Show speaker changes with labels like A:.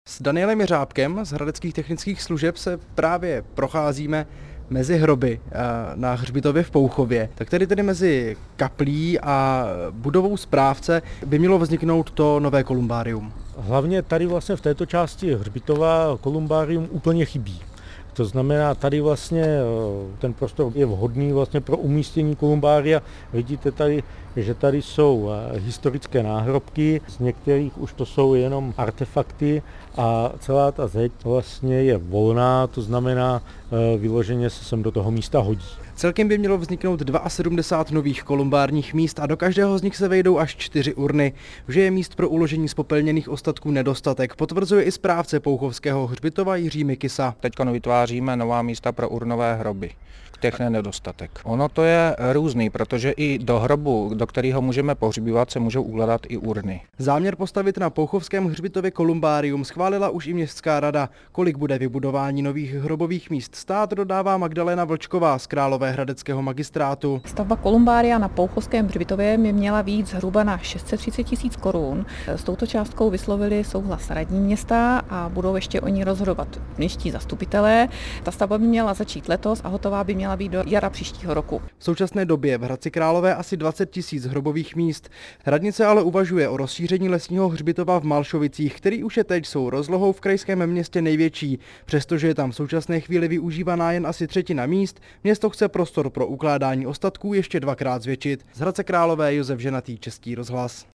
A: S Danielem Jeřábkem z Hradeckých technických služeb se právě procházíme mezi hroby na hřbitově v Pouchově. Tak tedy mezi kaplí a budovou správce by mělo vzniknout to nové kolumbárium.
B: Hlavně tady vlastně v této části hřbitova kolumbárium úplně chybí. To znamená, tady vlastně ten prostor je vhodný vlastně pro umístění kolumbária. Vidíte tady, že tady jsou historické náhrobky, z některých už to jsou jenom artefakty a celá ta zeď vlastně je volná, to znamená, vyloženě se sem do toho místa hodí.
A: Celkem by mělo vzniknout 72 nových kolumbárních míst a do každého z nich se vejdou až 4 urny. Že je míst pro uložení spopelněných ostatků nedostatek, potvrzuje i správce pouchovského hřbitova Jiří Mikisa.
C: Teď vytváříme nová místa pro urnové hroby. Těch je nedostatek. Ono to je různý, protože i do hrobu, do kterého můžeme pohřbívat, se můžou ukládat i urny.
A: Záměr postavit na pouchovském hřbitově kolumbárium schválila už i městská rada. Kolik bude vybudování nových hrobových míst stát, dodává Magdalena Vlčková z Královéhradeckého magistrátu.
D: Stavba kolumbária na pouchovském hřbitově by měla být zhruba na 630 000 korun. S touto částkou vyslovili souhlas radní města a budou ještě o ní rozhodovat městští zastupitelé. Ta stavba by měla začít letos a hotová by měla být do jara příštího roku.
A: V současné době v Hradci Králové asi 20 000 hrobových míst. Radnice ale uvažuje o rozšíření lesního hřbitova v Malšovicích, který už je teď svou rozlohou v krajském městě největší. Přestože je tam v současné chvíli využívaná jen asi třetina míst, město chce prostor pro ukládání ostatků ještě 2krát zvětšit. Z Hradce Králové Josef Ženatý, Český rozhlas.